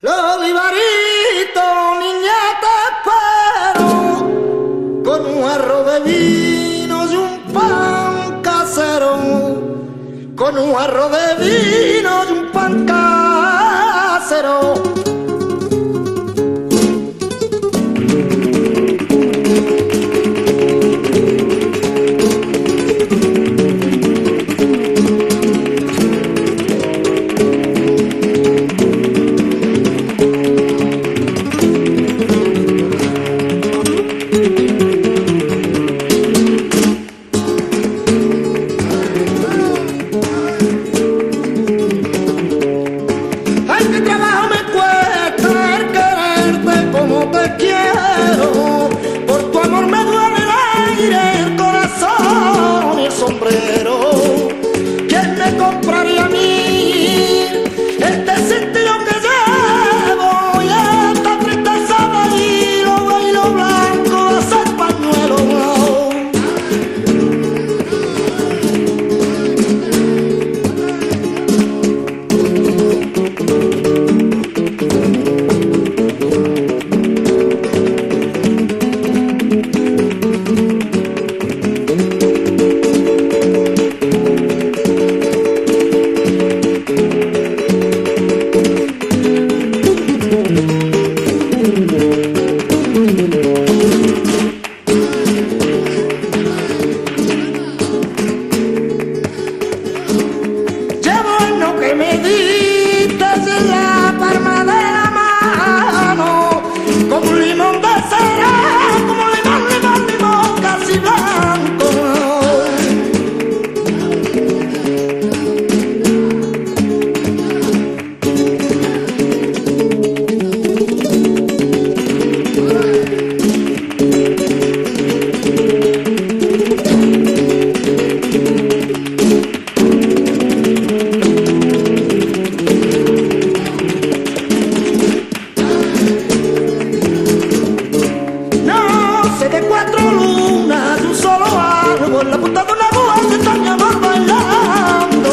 Los olivaritos, niña, te espero con un arroz de vino y un pan casero. Con un arroz de vino y un pan casero. ¿Quién me compraría a mí este sentido que llevo y esta tristeza de hilo blanco de ese pañuelo? Me diste en la palma de la mano como un limón de cera, como limón casi blanco. De cuatro lunas de un solo árbol, la punta de una aguja que está mi amor bailando.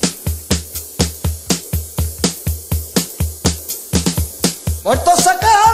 Muerto saca